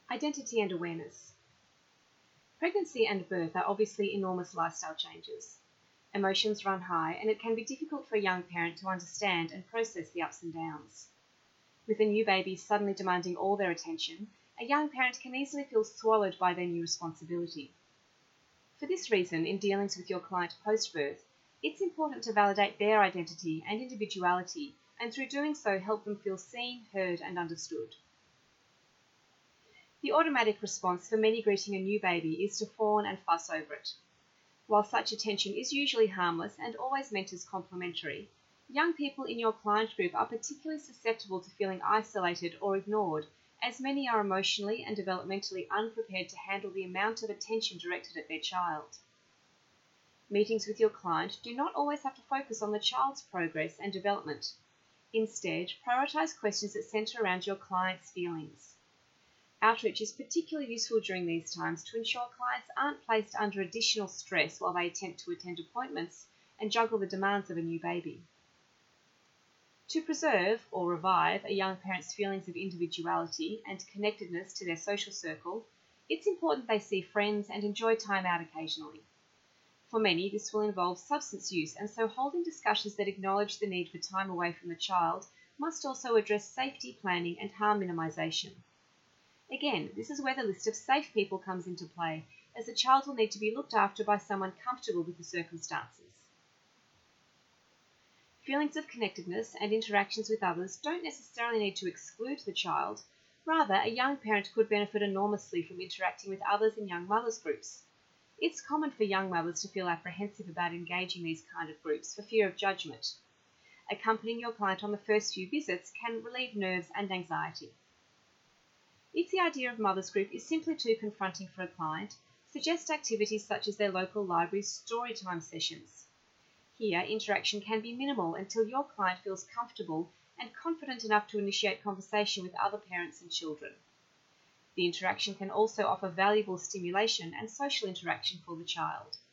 Identity and awareness. Pregnancy and birth are obviously enormous lifestyle changes. Emotions run high, and it can be difficult for a young parent to understand and process the ups and downs. With a new baby suddenly demanding all their attention, a young parent can easily feel swallowed by their new responsibility. For this reason, in dealings with your client post-birth, it's important to validate their identity and individuality, and through doing so help them feel seen, heard, and understood. The automatic response for many greeting a new baby is to fawn and fuss over it. While such attention is usually harmless and always meant as complimentary, young people in your client group are particularly susceptible to feeling isolated or ignored, as many are emotionally and developmentally unprepared to handle the amount of attention directed at their child. Meetings with your client do not always have to focus on the child's progress and development. Instead, prioritize questions that center around your client's feelings. Outreach is particularly useful during these times to ensure clients aren't placed under additional stress while they attempt to attend appointments and juggle the demands of a new baby. To preserve or revive a young parent's feelings of individuality and connectedness to their social circle, it's important they see friends and enjoy time out occasionally. For many, this will involve substance use, and so holding discussions that acknowledge the need for time away from the child must also address safety planning and harm minimisation. Again, this is where the list of safe people comes into play, as the child will need to be looked after by someone comfortable with the circumstances. Feelings of connectedness and interactions with others don't necessarily need to exclude the child. Rather, a young parent could benefit enormously from interacting with others in young mothers' groups. It's common for young mothers to feel apprehensive about engaging these kind of groups for fear of judgment. Accompanying your client on the first few visits can relieve nerves and anxiety. If the idea of mothers group is simply too confronting for a client, suggest activities such as their local library's storytime sessions. Here, interaction can be minimal until your client feels comfortable and confident enough to initiate conversation with other parents and children. The interaction can also offer valuable stimulation and social interaction for the child.